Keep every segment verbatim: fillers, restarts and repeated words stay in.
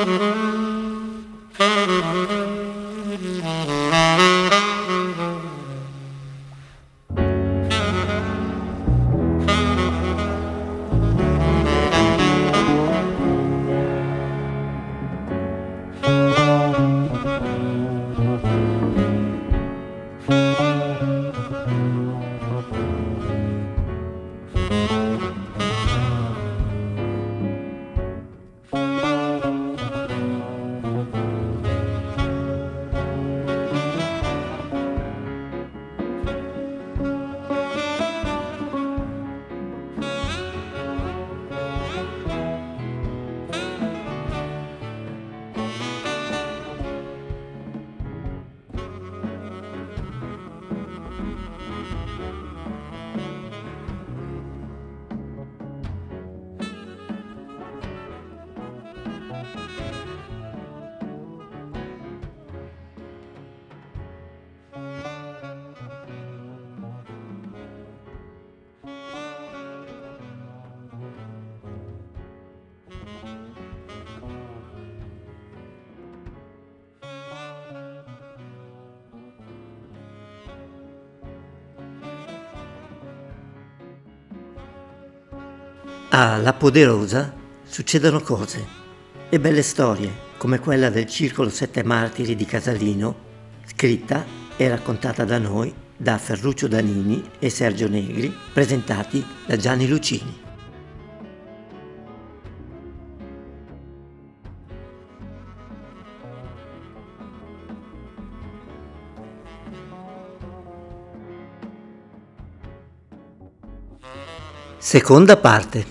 A La Poderosa succedono cose e belle storie, come quella del Circolo Sette Martiri di Casalino, scritta e raccontata da noi, da Ferruccio Danini e Sergio Negri, presentati da Gianni Lucini. Seconda parte.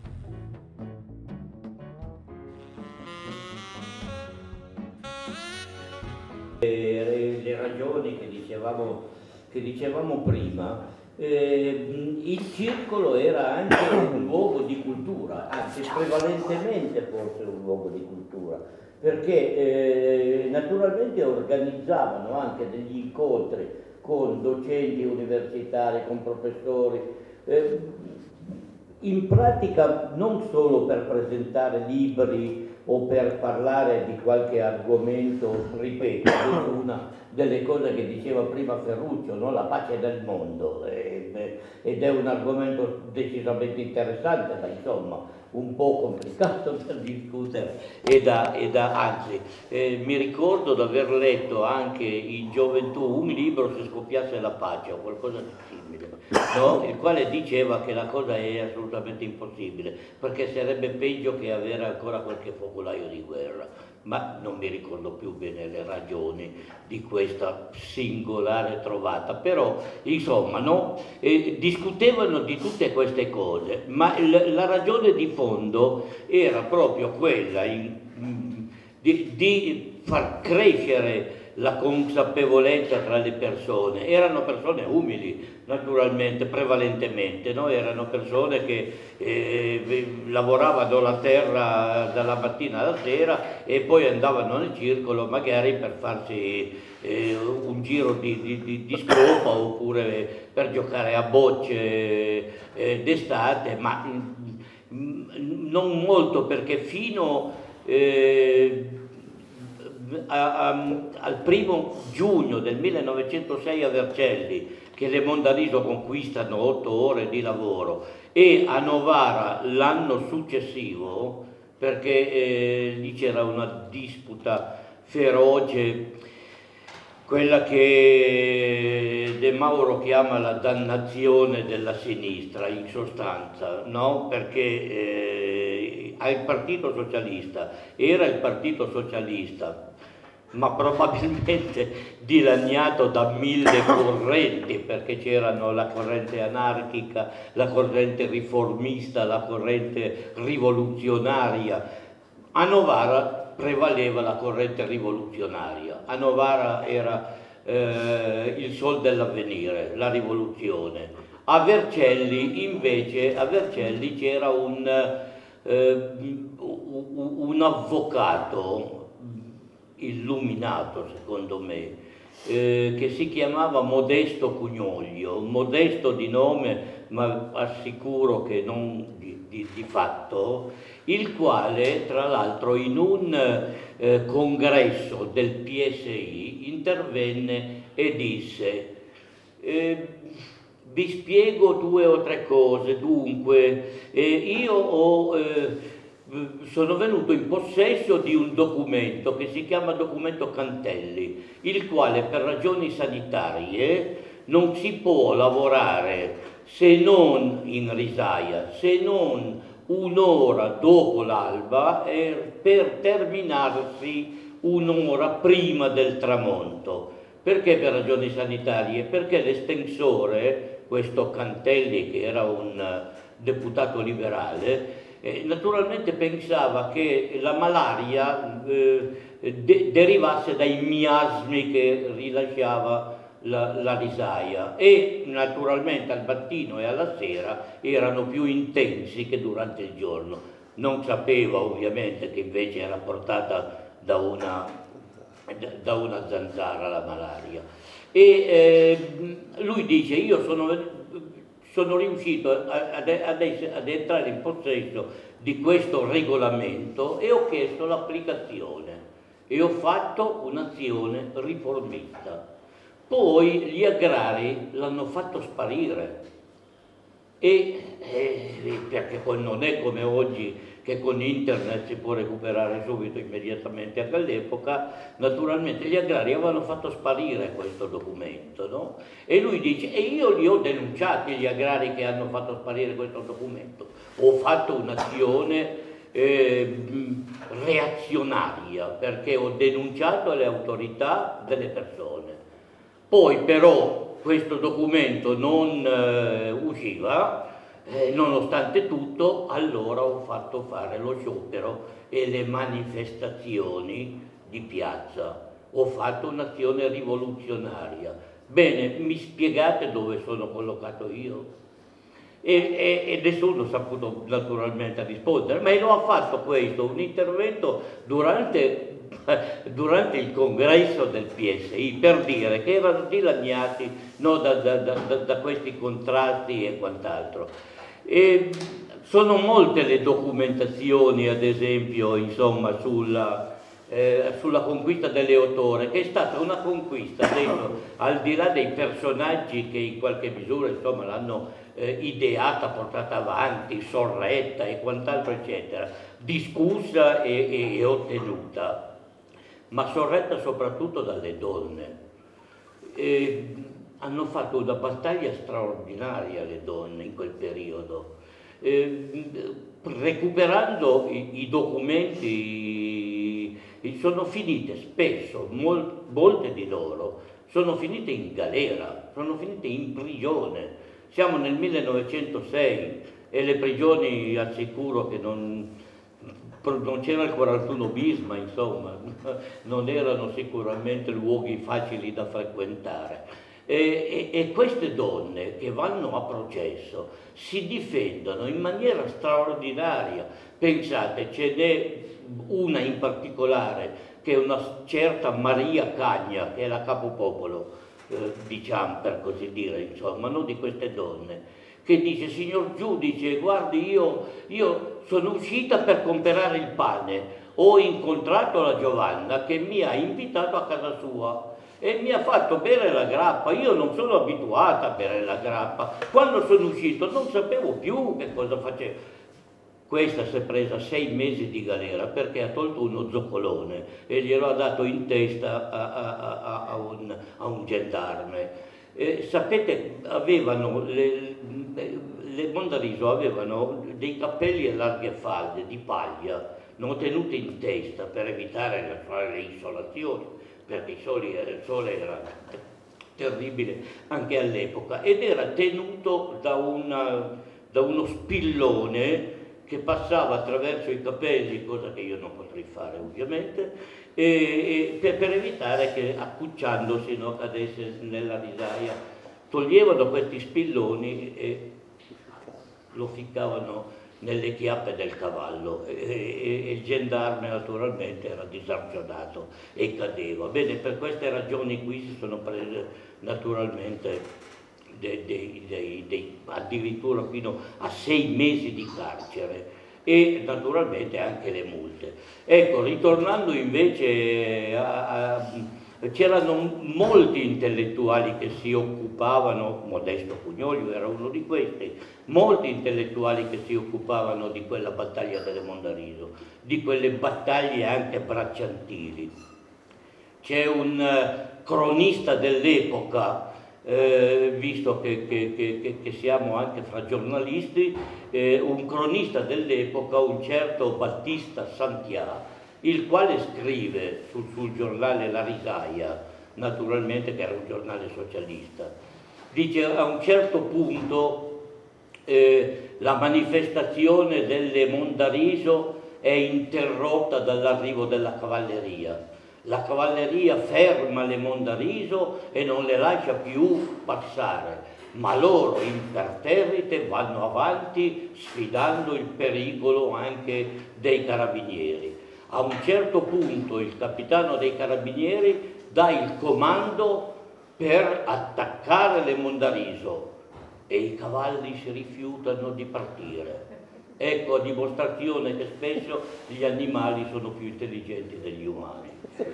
Le ragioni che dicevamo, che dicevamo prima, eh, il circolo era anche un luogo di cultura, anzi prevalentemente forse un luogo di cultura, perché eh, naturalmente organizzavano anche degli incontri con docenti universitari, con professori, eh, in pratica non solo per presentare libri o per parlare di qualche argomento, ripeto, una delle cose che diceva prima Ferruccio, no? La pace del mondo, eh, ed è un argomento decisamente interessante, ma insomma un po' complicato da discutere e da, e da anzi eh, mi ricordo di aver letto anche in gioventù un libro Se scoppiasse la pace o qualcosa di simile, no? Il quale diceva che la cosa è assolutamente impossibile perché sarebbe peggio che avere ancora qualche focolaio di guerra, ma non mi ricordo più bene le ragioni di questa singolare trovata, però insomma no? eh, discutevano di tutte queste cose, ma l- la ragione di fondo era proprio quella in, di, di far crescere la consapevolezza tra le persone. Erano persone umili, naturalmente, prevalentemente, no? Erano persone che eh, lavoravano la terra dalla mattina alla sera e poi andavano nel circolo magari per farsi eh, un giro di, di, di, di scopa oppure per giocare a bocce eh, d'estate, ma mh, non molto, perché fino eh, A, a, al primo giugno del millenovecentosei a Vercelli, che le Mondadisio conquistano otto ore di lavoro, e a Novara l'anno successivo, perché eh, lì c'era una disputa feroce, quella che De Mauro chiama la dannazione della sinistra, in sostanza, no? Perché eh, al Partito Socialista era il Partito Socialista, ma probabilmente dilaniato da mille correnti, perché c'erano la corrente anarchica, la corrente riformista, la corrente rivoluzionaria. A Novara prevaleva la corrente rivoluzionaria, a Novara era eh, il sol dell'avvenire, la rivoluzione. A Vercelli invece, a Vercelli c'era un, eh, un avvocato illuminato, secondo me, eh, che si chiamava Modesto Cugnoglio, Modesto di nome, ma assicuro che non di, di, di fatto, il quale tra l'altro in un eh, congresso del P S I intervenne e disse eh, vi spiego due o tre cose. Dunque eh, io ho, eh, sono venuto in possesso di un documento che si chiama documento Cantelli, il quale per ragioni sanitarie non si può lavorare se non in risaia, se non un'ora dopo l'alba e per terminarsi un'ora prima del tramonto. Perché per ragioni sanitarie? Perché l'estensore, questo Cantelli che era un deputato liberale, eh, naturalmente pensava che la malaria eh, de- derivasse dai miasmi che rilasciava La, la risaia, e naturalmente al mattino e alla sera erano più intensi che durante il giorno. Non sapeva ovviamente che invece era portata da una, da una zanzara la malaria. E eh, lui dice io sono, sono riuscito ad, ad, ad entrare in possesso di questo regolamento e ho chiesto l'applicazione e ho fatto un'azione riformista. Poi gli agrari l'hanno fatto sparire, e, eh, perché poi non è come oggi che con internet si può recuperare subito, immediatamente. Anche all'epoca naturalmente gli agrari avevano fatto sparire questo documento, no? E lui dice, e io li ho denunciati gli agrari che hanno fatto sparire questo documento, ho fatto un'azione eh, reazionaria perché ho denunciato le autorità delle persone. Poi però questo documento non eh, usciva, eh, nonostante tutto, allora ho fatto fare lo sciopero e le manifestazioni di piazza. Ho fatto un'azione rivoluzionaria. Bene, mi spiegate dove sono collocato io? E, e, e nessuno ha saputo naturalmente rispondere, ma lo ha fatto questo, un intervento durante... durante il congresso del P S I, per dire che erano dilaniati, no, da, da, da, da questi contrasti e quant'altro. E sono molte le documentazioni, ad esempio, insomma, sulla, eh, sulla conquista dell'Eotore, che è stata una conquista, detto, al di là dei personaggi che in qualche misura insomma, l'hanno eh, ideata, portata avanti, sorretta e quant'altro, eccetera, discussa e, e, e ottenuta, ma sorretta soprattutto dalle donne. E hanno fatto una battaglia straordinaria le donne in quel periodo, e, recuperando i, i documenti, sono finite spesso, mol, molte di loro sono finite in galera, sono finite in prigione. Siamo nel millenovecentosei e le prigioni, assicuro che non... non c'era il quarantuno bis, ma insomma non erano sicuramente luoghi facili da frequentare. E, e, e queste donne che vanno a processo si difendono in maniera straordinaria. Pensate, ce n'è una in particolare che è una certa Maria Cagna, che è la capopopolo, eh, diciamo per così dire, insomma, no, di queste donne, che dice: signor giudice, guardi, io, io sono uscita per comprare il pane, ho incontrato la Giovanna che mi ha invitato a casa sua e mi ha fatto bere la grappa. Io non sono abituata a bere la grappa, quando sono uscito non sapevo più che cosa facevo. Questa si è presa sei mesi di galera perché ha tolto uno zoccolone e glielo ha dato in testa a, a, a, a, un, a un gendarme. Eh, sapete, avevano le, le Mondariso avevano dei cappelli a larghe falde di paglia, non tenuti in testa per evitare di fare le insolazioni, perché il sole, il sole era terribile anche all'epoca, ed era tenuto da, una, da uno spillone che passava attraverso i capelli, cosa che io non potrei fare ovviamente, e, e per, per evitare che accucciandosi non cadesse nella risaia. Toglievano questi spilloni e lo ficcavano nelle chiappe del cavallo e, e, e il gendarme naturalmente era disarcionato e cadeva. Bene, per queste ragioni qui si sono prese naturalmente dei, dei, dei, dei, addirittura fino a sei mesi di carcere. e naturalmente anche le multe. Ecco, ritornando invece a, a c'erano molti intellettuali che si occupavano, Modesto Pugnolio era uno di questi, molti intellettuali che si occupavano di quella battaglia delle Mondariso, di quelle battaglie anche bracciantili. C'è un uh, cronista dell'epoca, eh, visto che, che, che, che siamo anche fra giornalisti, eh, un cronista dell'epoca, un certo Battista Santià, il quale scrive sul, sul giornale La Risaia, naturalmente che era un giornale socialista, dice a un certo punto eh, la manifestazione delle Mondariso è interrotta dall'arrivo della cavalleria. La cavalleria ferma le Mondariso e non le lascia più passare, ma loro imperterrite vanno avanti sfidando il pericolo anche dei carabinieri. A un certo punto il capitano dei carabinieri dà il comando per attaccare le Mondariso e i cavalli si rifiutano di partire. Ecco a dimostrazione che spesso gli animali sono più intelligenti degli umani.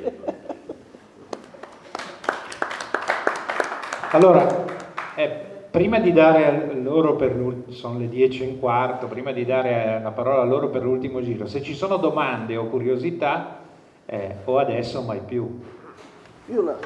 Allora, eh, prima di dare a loro per l'ultimo, sono le dieci e un quarto, prima di dare la parola a loro per l'ultimo giro, se ci sono domande o curiosità, eh, o adesso o mai più. Io una,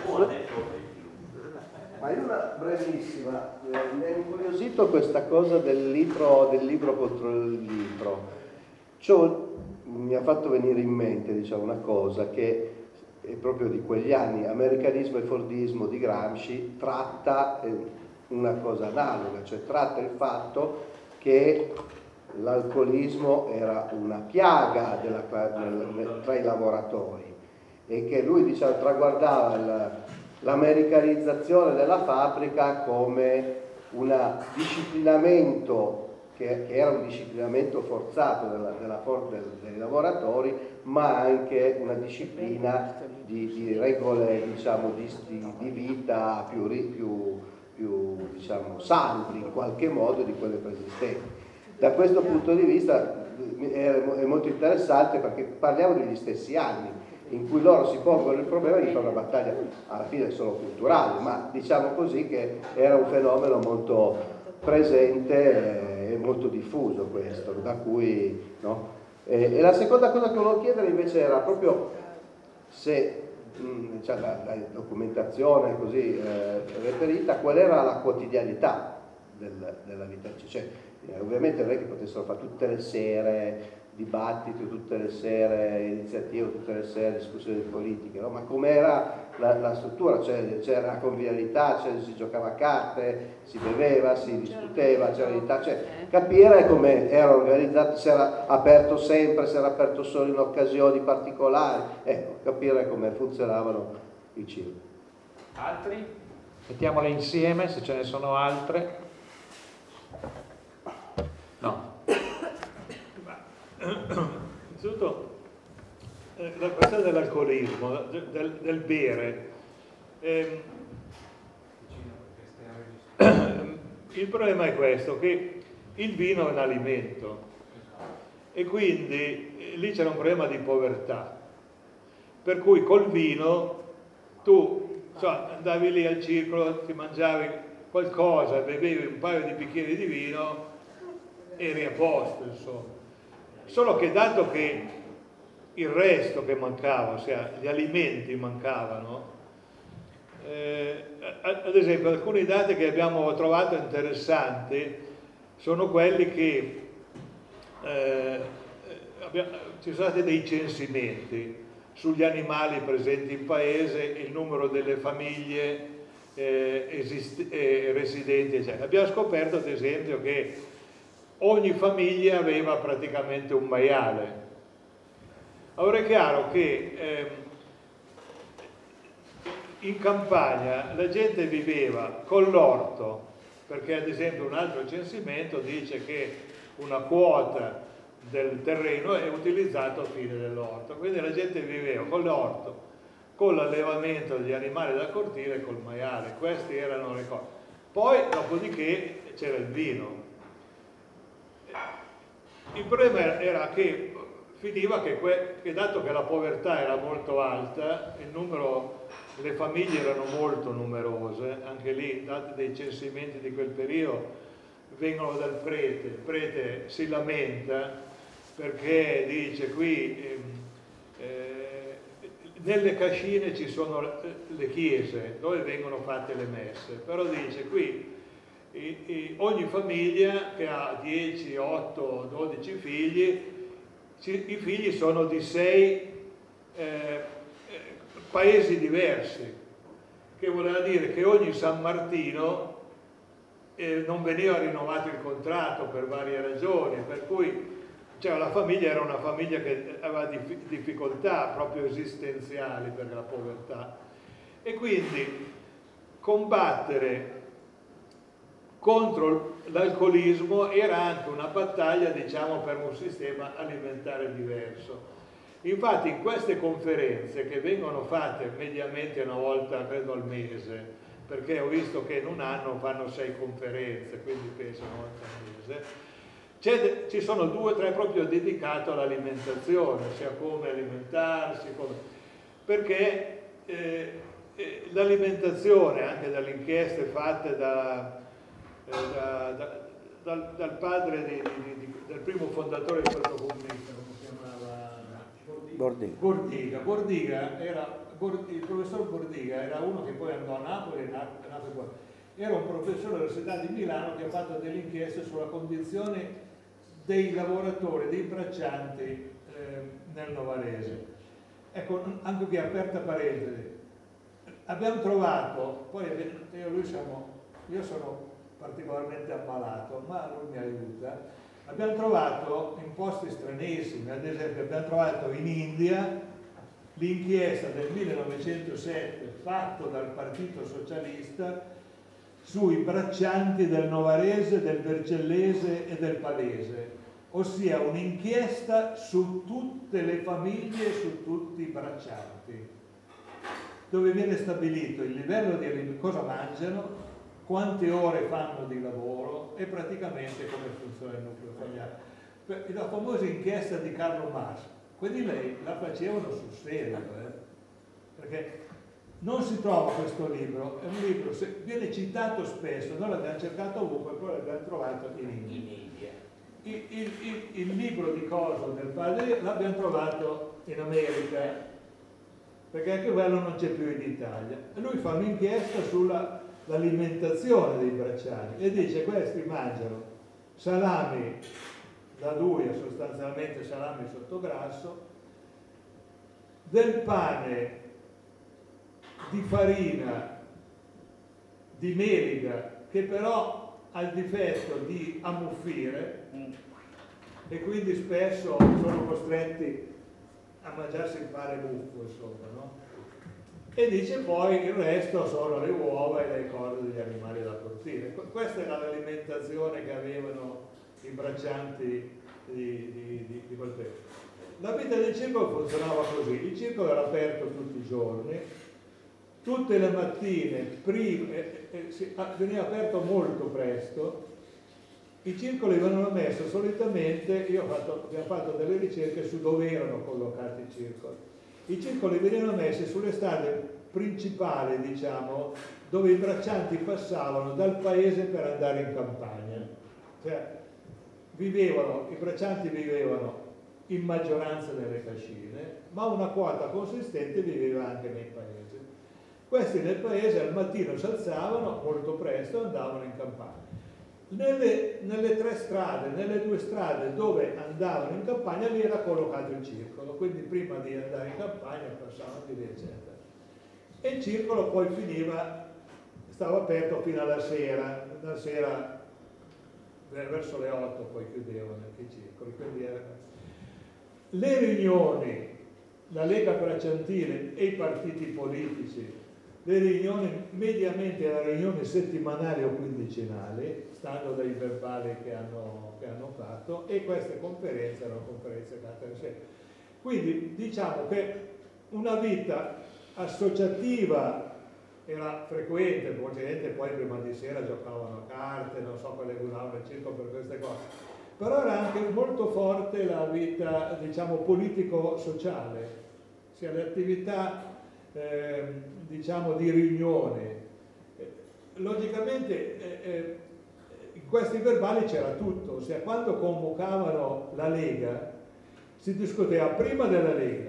ma io una brevissima, eh, mi è incuriosito questa cosa del libro, del libro contro il libro. Ciò mi ha fatto venire in mente, diciamo, una cosa che è proprio di quegli anni, Americanismo e Fordismo di Gramsci, tratta eh, una cosa analoga, cioè tratta il fatto che l'alcolismo era una piaga della, del, tra i lavoratori e che lui, diciamo, traguardava il, l'americanizzazione della fabbrica come un disciplinamento che, che era un disciplinamento forzato della, della, del, dei lavoratori, ma anche una disciplina di, di regole, diciamo, di, di vita più, più, più diciamo, salubri in qualche modo di quelle preesistenti. Da questo punto di vista è molto interessante perché parliamo degli stessi anni in cui loro si pongono il problema di fare una battaglia alla fine solo culturale, ma diciamo così che era un fenomeno molto presente e molto diffuso questo, da cui, no? E, e la seconda cosa che volevo chiedere invece era proprio se, mh, cioè la, la documentazione così eh, reperita, qual era la quotidianità del, della vita, cioè eh, ovviamente non è che potessero fare tutte le sere dibattiti, tutte le sere iniziative, tutte le sere discussioni politiche, no? Ma com'era la, la struttura? Cioè, c'era convivialità, cioè, si giocava a carte, si beveva, si discuteva, c'era l'unità, cioè capire come era organizzato, se era aperto sempre, se era aperto solo in occasioni particolari, ecco, capire come funzionavano i circoli. Altri? Mettiamole insieme se ce ne sono altre. No. Innanzitutto eh, la questione dell'alcolismo, del, del bere, ehm, il problema è questo, che il vino è un alimento e quindi eh, lì c'era un problema di povertà, per cui col vino tu cioè, andavi lì al circolo, ti mangiavi qualcosa, bevevi un paio di bicchieri di vino, eri a posto, insomma. Solo che dato che il resto che mancava, ossia gli alimenti mancavano, eh, ad esempio alcuni dati che abbiamo trovato interessanti sono quelli che eh, abbiamo, ci sono stati dei censimenti sugli animali presenti in paese, il numero delle famiglie eh, esist- eh, residenti, eccetera. Abbiamo scoperto ad esempio che ogni famiglia aveva praticamente un maiale. Ora è chiaro che eh, in campagna la gente viveva con l'orto, perché ad esempio un altro censimento dice che una quota del terreno è utilizzato a fine dell'orto, quindi la gente viveva con l'orto, con l'allevamento degli animali da cortile e col maiale. Queste erano le cose. Poi dopodiché c'era il vino. il problema era che finiva che, que, che dato che la povertà era molto alta, il numero, le famiglie erano molto numerose, anche lì, dati dei censimenti di quel periodo, vengono dal prete, il prete si lamenta perché dice qui eh, eh, nelle cascine ci sono le chiese dove vengono fatte le messe, però dice qui i, i, ogni famiglia che ha dieci, otto, dodici figli, ci, i figli sono di sei eh, paesi diversi, che voleva dire che ogni San Martino eh, non veniva rinnovato il contratto per varie ragioni, per cui cioè, la famiglia era una famiglia che aveva dif- difficoltà proprio esistenziali per la povertà, e quindi combattere contro l'alcolismo era anche una battaglia, diciamo, per un sistema alimentare diverso. Infatti in queste conferenze, che vengono fatte mediamente una volta credo al mese, perché ho visto che in un anno fanno sei conferenze, quindi penso una volta al mese, c'è, ci sono due o tre proprio dedicate all'alimentazione, sia come alimentarsi, come... perché eh, eh, l'alimentazione, anche dalle inchieste fatte da, eh, da, da, dal, dal padre di, di, di, del primo fondatore di questo comunista, come si chiamava? Bordiga. Bordiga. Bordiga era, il professor Bordiga era uno che poi andò a Napoli, era un professore dell'Università di Milano che ha fatto delle inchieste sulla condizione dei lavoratori, dei braccianti eh, nel Novarese. Ecco, anche qui aperta parentesi, abbiamo trovato, poi io, lui siamo, io sono particolarmente ammalato, ma lui mi aiuta. Abbiamo trovato in posti stranissimi, ad esempio abbiamo trovato in India l'inchiesta del millenovecentosette fatto dal Partito Socialista sui braccianti del Novarese, del Vercellese e del Palese, ossia un'inchiesta su tutte le famiglie e su tutti i braccianti, dove viene stabilito il livello di cosa mangiano, quante ore fanno di lavoro e praticamente come funziona il nucleo familiare. La famosa inchiesta di Carlo Marx, quelli lei la facevano sul serio, eh? Perché non si trova questo libro, è un libro, se, viene citato spesso, noi l'abbiamo cercato ovunque, poi l'abbiamo trovato in India. Il, il, il, il libro di Coso del padre l'abbiamo trovato in America, perché anche quello non c'è più in Italia. E lui fa un'inchiesta sulla l'alimentazione dei bracciani e dice: questi mangiano salami da duia, sostanzialmente salami sottograsso, del pane di farina di meliga che però ha il difetto di ammuffire e quindi spesso sono costretti a mangiarsi il pane buffo, insomma, no? E dice poi il resto sono le uova e le cose degli animali da cortile. Questa era l'alimentazione che avevano i braccianti di, di, di, di quel periodo. La vita del circolo funzionava così: il circolo era aperto tutti i giorni, tutte le mattine, prima, eh, eh, si, veniva aperto molto presto. I circoli venivano messi solitamente, io ho fatto, abbiamo fatto delle ricerche su dove erano collocati i circoli. I circoli venivano messi sulle strade principali, diciamo, dove i braccianti passavano dal paese per andare in campagna. Cioè, vivevano, i braccianti vivevano in maggioranza nelle cascine, ma una quota consistente viveva anche nei paesi. Questi nel paese al mattino si alzavano molto presto e andavano in campagna. Nelle, nelle tre strade, nelle due strade dove andavano in campagna, lì era collocato il circolo, quindi prima di andare in campagna passavano di lì, eccetera. E il circolo poi finiva, stava aperto fino alla sera, la sera verso le otto poi chiudevano anche i circoli, quindi era... Le riunioni, la Lega Bracciantile e i partiti politici, le riunioni mediamente erano riunioni settimanali o quindicinali, stando dai verbali che hanno, che hanno fatto, e queste conferenze erano conferenze fatte insieme. Quindi diciamo che una vita associativa era frequente, poi gente poi prima di sera giocavano a carte, non so quelle che usavano il circo per queste cose, però era anche molto forte la vita, diciamo, politico-sociale, sia le attività, eh, diciamo, di riunione. Logicamente eh, eh, in questi verbali c'era tutto, ossia quando convocavano la Lega si discuteva prima della Lega,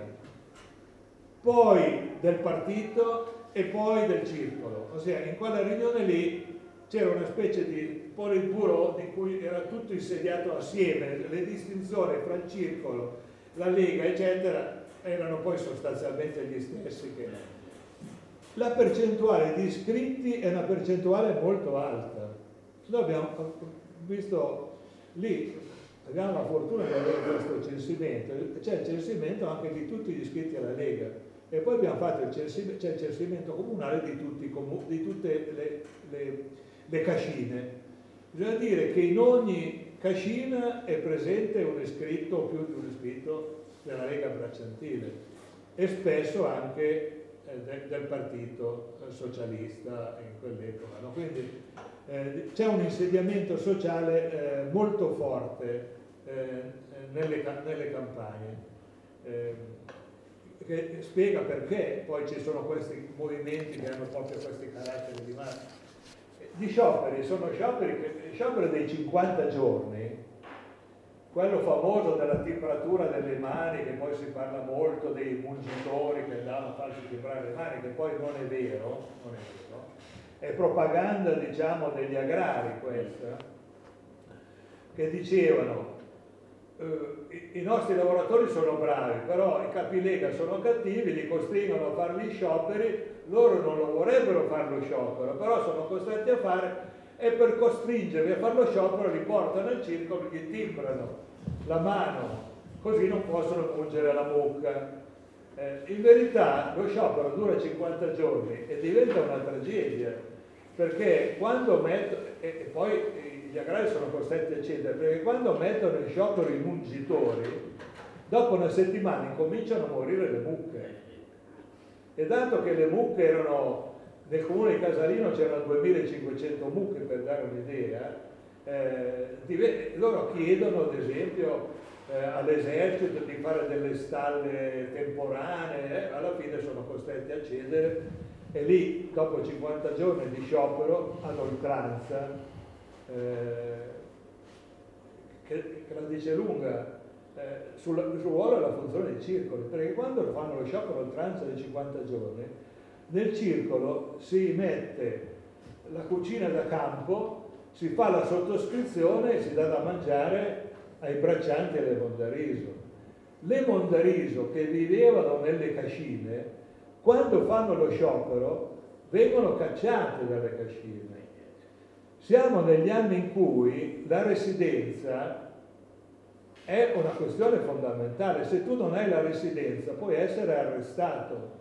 poi del partito e poi del circolo, ossia in quella riunione lì c'era una specie di politburo in cui era tutto insediato assieme, le distinzioni fra il circolo, la Lega eccetera erano poi sostanzialmente gli stessi che erano. La percentuale di iscritti è una percentuale molto alta. Noi abbiamo visto lì, abbiamo la fortuna di avere questo censimento, c'è il censimento anche di tutti gli iscritti alla Lega e poi abbiamo fatto il censimento, c'è il censimento comunale di, tutti, di tutte le, le, le cascine. Bisogna dire che in ogni cascina è presente un iscritto o più di un iscritto della Lega Bracciantile e spesso anche Del, del partito socialista in quell'epoca, no? Quindi eh, c'è un insediamento sociale eh, molto forte eh, nelle, nelle campagne, eh, che spiega perché poi ci sono questi movimenti che hanno proprio questi caratteri di massa. Di scioperi, sono scioperi, che, scioperi dei cinquanta giorni, quello famoso della timbratura delle mani, che poi si parla molto dei mungitori che andavano a farsi timbrare le mani, che poi non è vero, non è vero, è propaganda, diciamo, degli agrari questa, che dicevano eh, i, i nostri lavoratori sono bravi, però i capilega sono cattivi, li costringono a fare gli scioperi, loro non lo vorrebbero fare lo sciopero, però sono costretti a fare, e per costringerli a fare lo sciopero li portano al circolo, gli timbrano la mano, così non possono mungere la mucca. Eh, in verità lo sciopero dura cinquanta giorni e diventa una tragedia, perché quando mettono, e, e poi gli agrari sono costretti a cedere, perché quando mettono in sciopero i mungitori, dopo una settimana incominciano a morire le mucche. E dato che le mucche erano, nel comune di Casalino c'erano duemilacinquecento mucche, per dare un'idea, eh, loro chiedono ad esempio eh, all'esercito di fare delle stalle temporanee, eh, alla fine sono costretti a cedere e lì dopo cinquanta giorni di sciopero all'oltranza, eh, che, che la dice lunga eh, sul, sul ruolo e la funzione dei circoli, perché quando fanno lo sciopero all'oltranza di cinquanta giorni, nel circolo si mette la cucina da campo, si fa la sottoscrizione e si dà da mangiare ai braccianti e alle mondariso. Le mondariso che vivevano nelle cascine, quando fanno lo sciopero, vengono cacciate dalle cascine. Siamo negli anni in cui la residenza è una questione fondamentale. Se tu non hai la residenza puoi essere arrestato.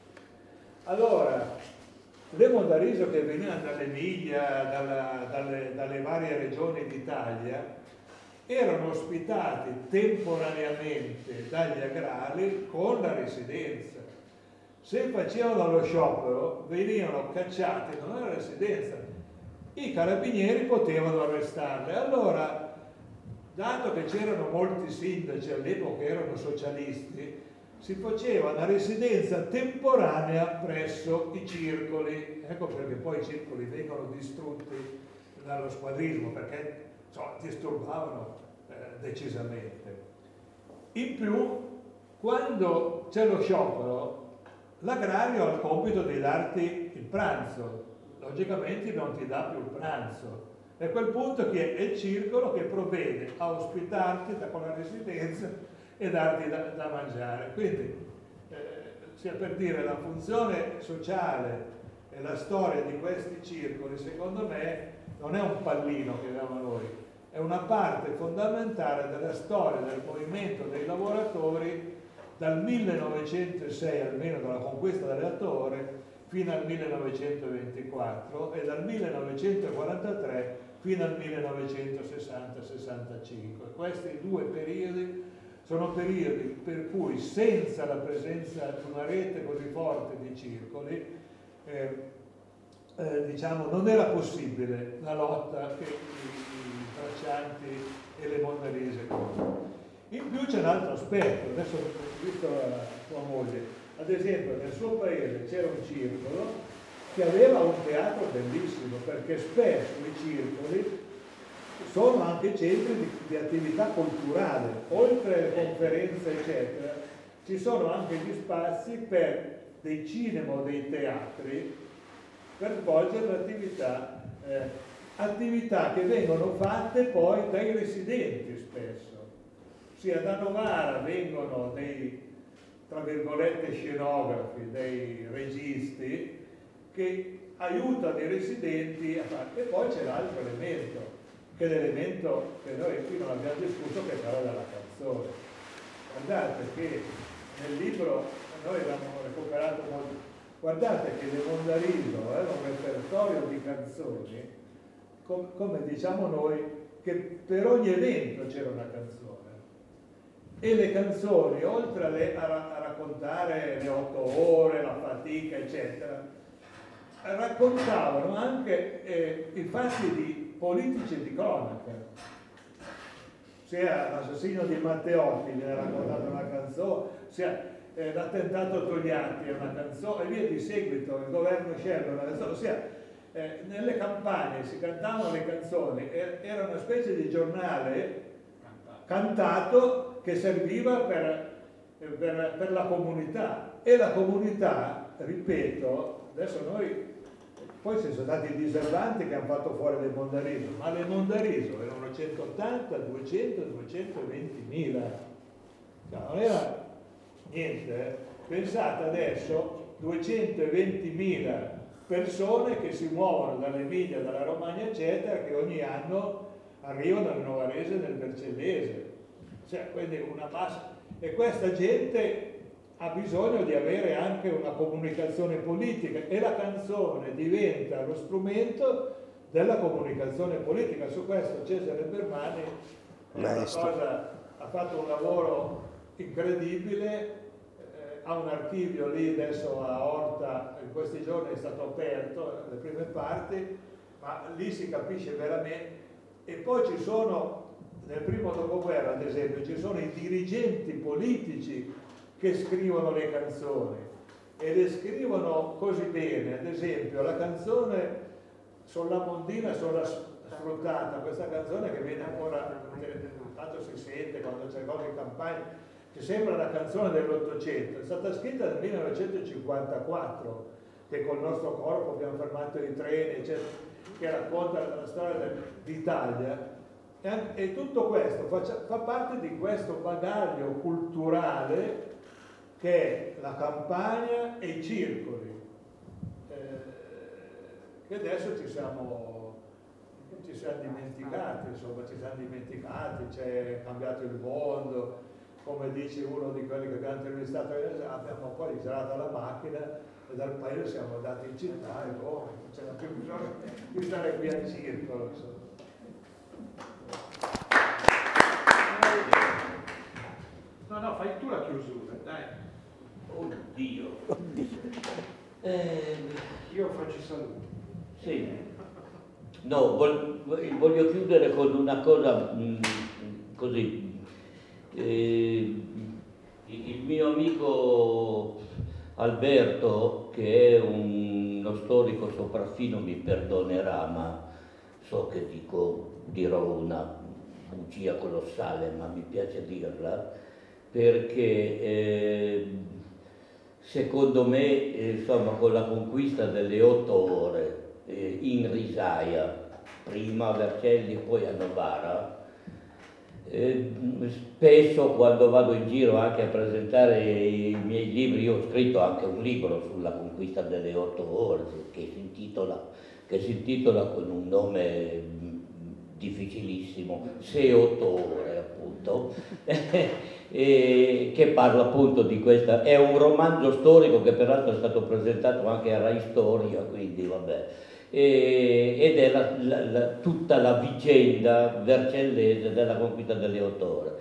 Allora, le mondariso che venivano dall'Emilia, dalla, dalle, dalle varie regioni d'Italia, erano ospitati temporaneamente dagli agrari con la residenza. Se facevano lo sciopero venivano cacciati, non era residenza. I carabinieri potevano arrestarli. Allora, dato che c'erano molti sindaci all'epoca che erano socialisti, si faceva una residenza temporanea presso i circoli. Ecco perché poi i circoli vengono distrutti dallo squadrismo, perché so, disturbavano eh, decisamente. In più, quando c'è lo sciopero, l'agrario ha il compito di darti il pranzo, logicamente non ti dà più il pranzo. E a quel punto che è il circolo che provvede a ospitarti da quella residenza e darti da, da mangiare. Quindi, eh, sia per dire, la funzione sociale e la storia di questi circoli, secondo me, non è un pallino che abbiamo noi, è una parte fondamentale della storia del movimento dei lavoratori dal millenovecentosei, almeno dalla conquista delle Torre, fino al millenovecentoventiquattro e dal millenovecentoquarantatré fino al millenovecentosessanta sessantacinque. Questi due periodi sono periodi per cui, senza la presenza di una rete così forte di circoli, eh, eh, diciamo, non era possibile la lotta che i, i braccianti e le mondarese contro. In più c'è un altro aspetto, adesso ho visto la tua moglie, ad esempio nel suo paese c'era un circolo che aveva un teatro bellissimo, perché spesso i circoli sono anche centri di, di attività culturale, oltre alle conferenze eccetera, ci sono anche gli spazi per dei cinema o dei teatri per svolgere l'attività, eh, attività che vengono fatte poi dai residenti spesso. Sia da Novara vengono dei, tra virgolette, scenografi, dei registi che aiutano i residenti a fare. E poi c'è l'altro elemento, che è l'elemento che noi qui non abbiamo discusso, che è quello della canzone. Guardate che nel libro noi abbiamo recuperato molto, guardate che Le Mondariso era un repertorio di canzoni, com, come diciamo noi, che per ogni evento c'era una canzone. E le canzoni, oltre a, le, a, a raccontare le otto ore, la fatica, eccetera, raccontavano anche eh, i fatti di politici e di cronaca. Sia l'assassinio di Matteotti viene raccontato una canzone, sia eh, l'attentato Togliatti è una canzone, e via di seguito, il governo Scelba è una canzone, ossia eh, nelle campagne si cantavano le canzoni, era una specie di giornale cantato che serviva per, per, per la comunità, e la comunità, ripeto, adesso noi, poi ci sono stati i diservanti che hanno fatto fuori le Mondariso, ma le Mondariso erano centottanta, duecento, duecentoventimila, cioè, non era niente, eh. Pensate adesso duecentoventimila persone che si muovono dall'Emilia, dalla Romagna eccetera, che ogni anno arrivano al Novarese e nel Vercellese, cioè, quindi una massa, e questa gente ha bisogno di avere anche una comunicazione politica, e la canzone diventa lo strumento della comunicazione politica. Su questo Cesare Bermani una cosa, ha fatto un lavoro incredibile, eh, ha un archivio lì adesso a Orta, in questi giorni è stato aperto, le prime parti, ma lì si capisce veramente. E poi ci sono, nel primo dopoguerra ad esempio, ci sono i dirigenti politici che scrivono le canzoni, e le scrivono così bene. Ad esempio la canzone sulla Mondina, sulla Sfruttata, questa canzone che viene ancora, tanto si sente quando c'è cosa in campagna, che sembra una canzone dell'Ottocento, è stata scritta nel millenovecentocinquantaquattro, che col nostro corpo abbiamo fermato i treni, eccetera, che racconta la storia d'Italia, e, e tutto questo fa, fa parte di questo bagaglio culturale che è la campagna e i circoli, eh, che adesso ci siamo, ci siamo dimenticati, insomma, ci siamo dimenticati, c'è cambiato il mondo, come dice uno di quelli che abbiamo intervistato, abbiamo poi girato la macchina e dal paese siamo andati in città e oh, non c'era più bisogno di stare qui al circolo, insomma. No, no, fai tu la chiusura, dai. Oddio. Oddio. Eh, Io faccio i saluti. sì. No, voglio chiudere con una cosa mh, così. Eh, il mio amico Alberto, che è uno storico sopraffino, mi perdonerà, ma so che dico, dirò una bugia colossale, ma mi piace dirla, perché eh, secondo me, eh, insomma, con la conquista delle otto ore eh, in Risaia, prima a Vercelli e poi a Novara, eh, spesso quando vado in giro anche a presentare i miei libri, io ho scritto anche un libro sulla conquista delle otto ore che si intitola, che si intitola con un nome difficilissimo, sei otto ore appunto, e che parla appunto di questa, è un romanzo storico che peraltro è stato presentato anche a Rai Storia, quindi vabbè, e, ed è la, la, la, tutta la vicenda vercellese della conquista delle otto ore.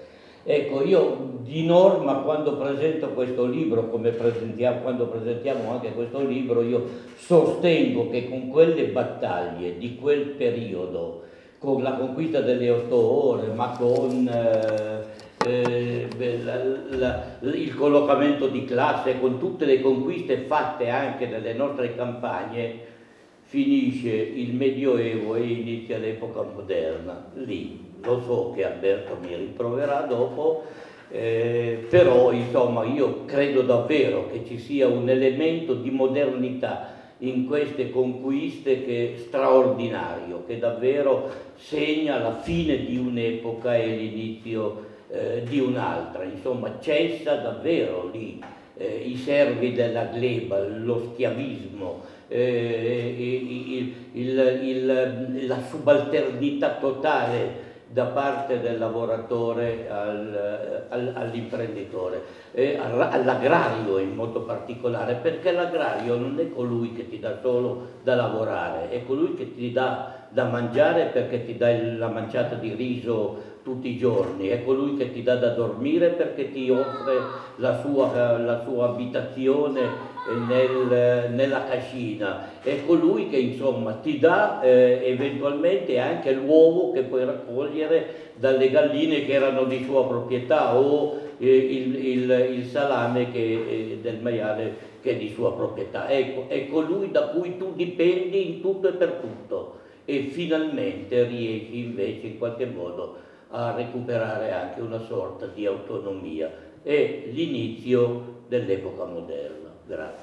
Ecco, io di norma quando presento questo libro, come presentiamo, quando presentiamo anche questo libro, io sostengo che con quelle battaglie di quel periodo, con la conquista delle otto ore, ma con eh, eh, la, la, il collocamento di classe, con tutte le conquiste fatte anche nelle nostre campagne, finisce il Medioevo e inizia l'epoca moderna. Lì, lo so che Alberto mi riproverà dopo, eh, però insomma io credo davvero che ci sia un elemento di modernità in queste conquiste che è straordinario, che davvero segna la fine di un'epoca e l'inizio eh, di un'altra. Insomma, cessa davvero lì eh, i servi della gleba, lo schiavismo, eh, il, il, il, la subalternità totale da parte del lavoratore al, al, all'imprenditore, eh, all'agrario in modo particolare, perché l'agrario non è colui che ti dà solo da lavorare, è colui che ti dà da mangiare perché ti dà la manciata di riso tutti i giorni, è colui che ti dà da dormire perché ti offre la sua, la sua abitazione nel, nella cascina, è colui che insomma ti dà eh, eventualmente anche l'uovo che puoi raccogliere dalle galline che erano di sua proprietà, o eh, il, il, il salame che, eh, del maiale che è di sua proprietà. Ecco, è colui da cui tu dipendi in tutto e per tutto, e finalmente riesci invece in qualche modo a recuperare anche una sorta di autonomia. È l'inizio dell'epoca moderna. Grazie.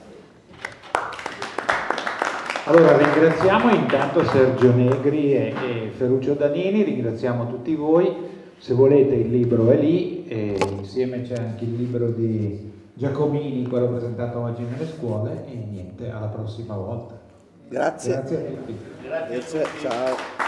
Allora ringraziamo intanto Sergio Negri e, e Ferruccio Danini, ringraziamo tutti voi. Se volete il libro è lì, e insieme c'è anche il libro di Giacomini, quello presentato oggi nelle scuole, e niente, alla prossima volta. Grazie. Grazie a tutti. Grazie, Grazie. Ciao.